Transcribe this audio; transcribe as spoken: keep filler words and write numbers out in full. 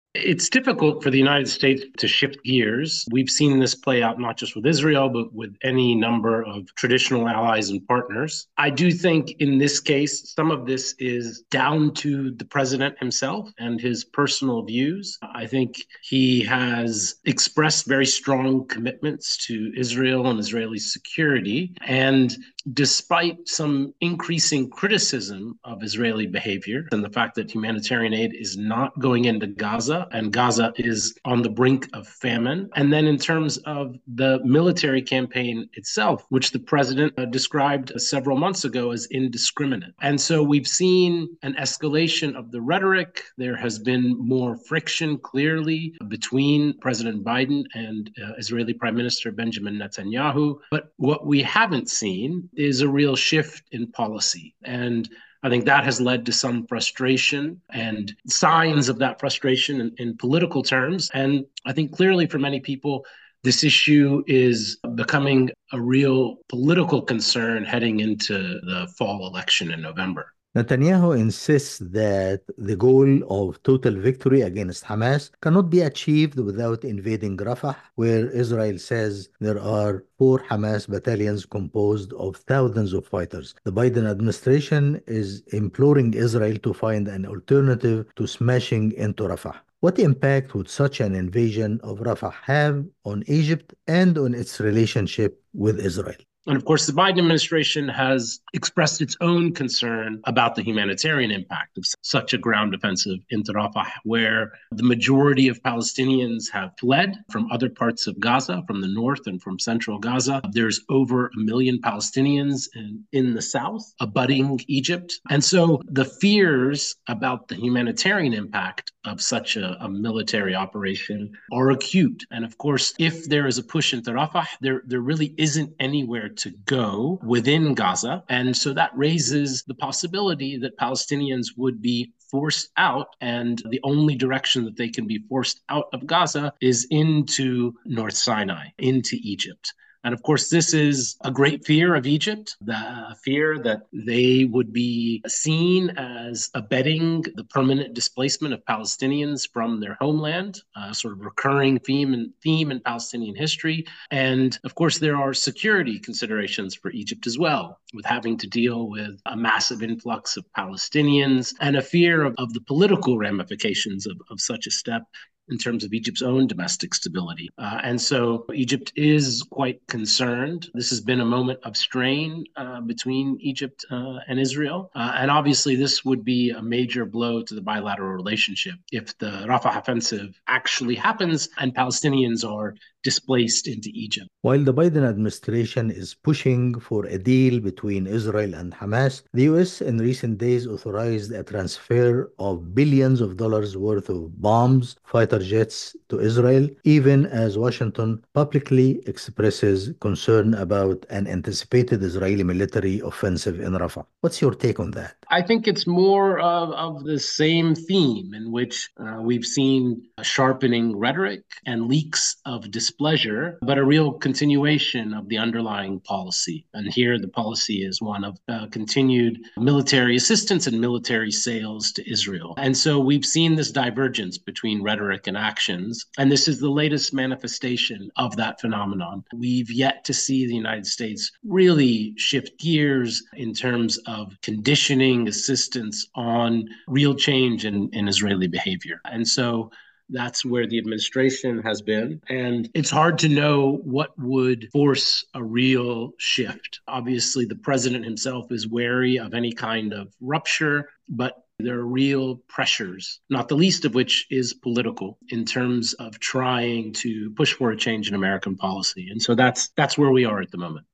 It's difficult for the United States to shift gears. We've seen this play out not just with Israel, but with any number of traditional allies and partners. I do think in this case, some of this is down to the president himself and his personal views. I think he has expressed very strong commitments to Israel and Israeli security. And despite some increasing criticism of Israeli behavior and the fact that humanitarian aid is not going into Gaza, and Gaza is on the brink of famine. And then in terms of the military campaign itself, which the president uh, described uh, several months ago as indiscriminate. And so we've seen an escalation of the rhetoric. There has been more friction, clearly, between President Biden and uh, Israeli Prime Minister Benjamin Netanyahu. But what we haven't seen is a real shift in policy. And I think that has led to some frustration and signs of that frustration in, in political terms. And I think clearly for many people, this issue is becoming a real political concern heading into the fall election in November. Netanyahu insists that the goal of total victory against Hamas cannot be achieved without invading Rafah, where Israel says there are four Hamas battalions composed of thousands of fighters. The Biden administration is imploring Israel to find an alternative to smashing into Rafah. What impact would such an invasion of Rafah have on Egypt and on its relationship with Israel? And of course, the Biden administration has expressed its own concern about the humanitarian impact of such a ground offensive into Rafah, where the majority of Palestinians have fled from other parts of Gaza, from the north and from central Gaza. There's over a million Palestinians in, in the south, abutting Egypt. And so the fears about the humanitarian impact of such a, a military operation are acute. And of course, if there is a push into Rafah, there, there really isn't anywhere to go within Gaza. And so that raises the possibility that Palestinians would be forced out. And the only direction that they can be forced out of Gaza is into North Sinai, into Egypt. And of course, this is a great fear of Egypt, the fear that they would be seen as abetting the permanent displacement of Palestinians from their homeland, a sort of recurring theme and theme in Palestinian history. And of course, there are security considerations for Egypt as well, with having to deal with a massive influx of Palestinians and a fear of, of the political ramifications of, of such a step in terms of Egypt's own domestic stability. Uh, and so Egypt is quite concerned. This has been a moment of strain uh, between Egypt uh, and Israel. Uh, and obviously, this would be a major blow to the bilateral relationship if the Rafah offensive actually happens and Palestinians are displaced into Egypt. While the Biden administration is pushing for a deal between Israel and Hamas, the U S in recent days authorized a transfer of billions of dollars worth of bombs, fighter jets to Israel, even as Washington publicly expresses concern about an anticipated Israeli military offensive in Rafah. What's your take on that? I think it's more of, of the same theme in which uh, we've seen a sharpening rhetoric and leaks of displeasure, but a real continuation of the underlying policy. And here the policy is one of uh, continued military assistance and military sales to Israel. And so we've seen this divergence between rhetoric and actions. And this is the latest manifestation of that phenomenon. We've yet to see the United States really shift gears in terms of conditioning assistance on real change in, in Israeli behavior. And so that's where the administration has been. And it's hard to know what would force a real shift. Obviously, the president himself is wary of any kind of rupture, but there are real pressures, not the least of which is political, in terms of trying to push for a change in American policy. And so that's that's where we are at the moment.